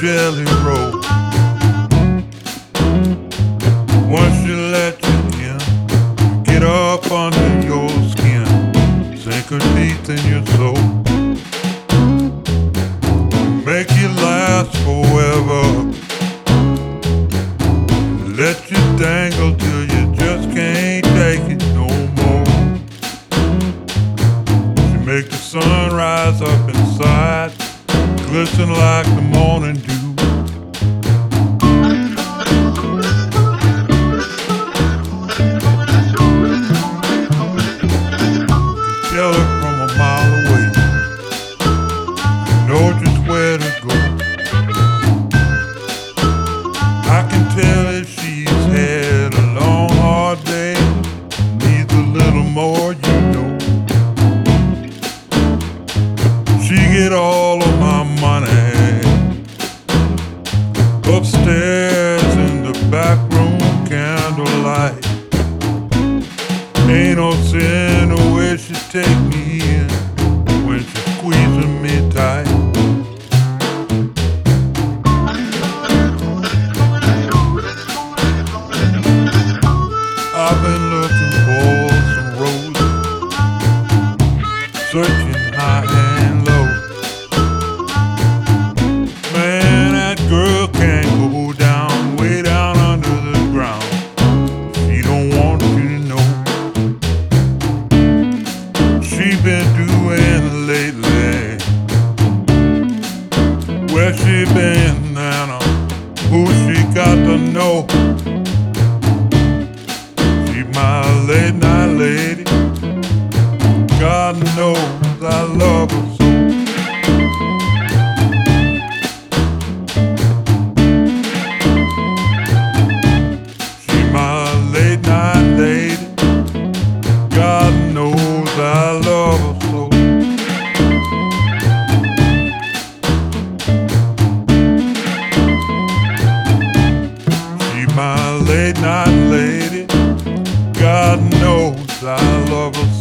jelly roll. Once you let you in, get up under your skin, sink her teeth in your soul, make you last forever, let you dangle till you just can't take it no more. She make the sun rise up inside, glisten like the morning dew. Tell her from a mile away, know just where to go. I can tell if she's had a long hard day, needs a little more, you know. She get all of my money upstairs in the back room, candlelight. Ain't no sin the way she take me in when she squeezing me tight. I've been looking for some roses, searching high and low. Man, that girl can't go down, way down under the ground. She don't want you to know. She been doing lately, where she been and who she got to know. She my late night lady, God knows I love her so. She my late night lady, God knows I love her so. She my late night lady, God knows I love her so.